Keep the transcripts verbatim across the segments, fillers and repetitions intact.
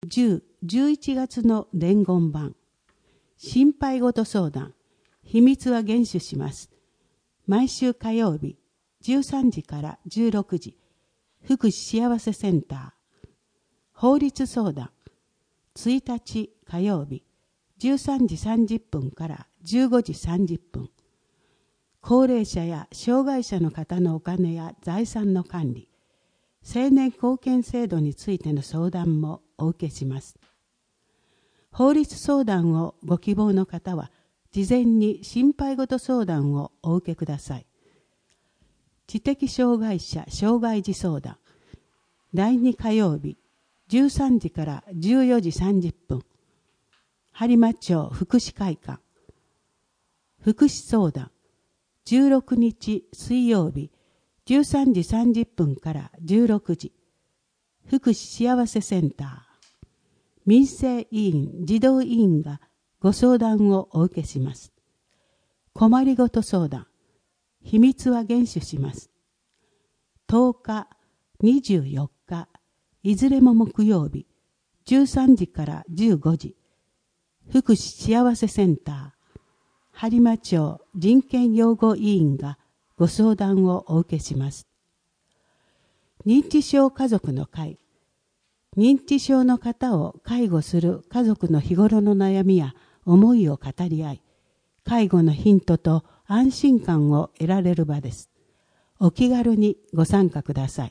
じゅう、じゅういちがつの伝言版。心配事相談。秘密は厳守します。毎週火曜日、じゅうさんじからじゅうろくじ、福祉幸せセンター。法律相談。いちにち火曜日、じゅうさんじさんじゅっぷんからじゅうごじさんじゅっぷん。高齢者や障害者の方のお金や財産の管理、青年貢献制度についての相談もお受けします。法律相談をご希望の方は、事前に心配事相談をお受けください。知的障害者障害児相談。だいに火曜日、じゅうさんじからじゅうよじさんじゅっぷん。播磨町福祉会館。福祉相談。じゅうろくにち水曜日、じゅうさんじさんじゅっぷんからじゅうろくじ。福祉幸せセンター。民生委員、児童委員がご相談をお受けします。困りごと相談。秘密は厳守します。とおか、にじゅうよっか、いずれも木曜日、じゅうさんじからじゅうごじ。福祉幸せセンター。播磨町人権擁護委員がご相談をお受けします。認知症家族の会。認知症の方を介護する家族の日頃の悩みや思いを語り合い、介護のヒントと安心感を得られる場です。お気軽にご参加ください。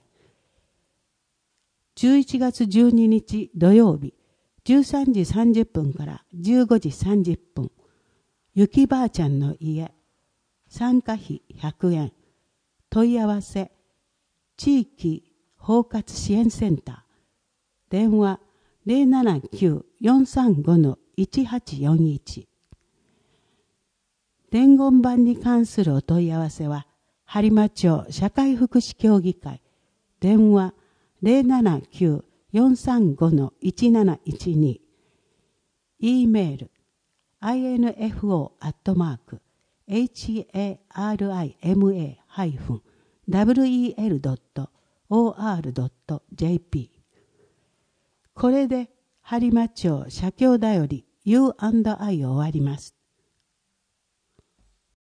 じゅういちがつじゅうににち土曜日、じゅうさんじさんじゅっぷんからじゅうごじさんじゅっぷん。ゆきばあちゃんの家。参加費ひゃくえん。問い合わせ、地域包括支援センター。電話 ゼロななきゅう よんさんご いちはちよんいち。伝言板に関するお問い合わせは、播磨町社会福祉協議会。電話 ゼロななきゅう よんさんご いちなないちに。E メール アイエヌエフオー アットマーク エイチエーアールアイエムエー ダブリューイーエル ドット オーアール ドット ジェーピー。これで播磨町社協だより ユーアンドアイ を終わります。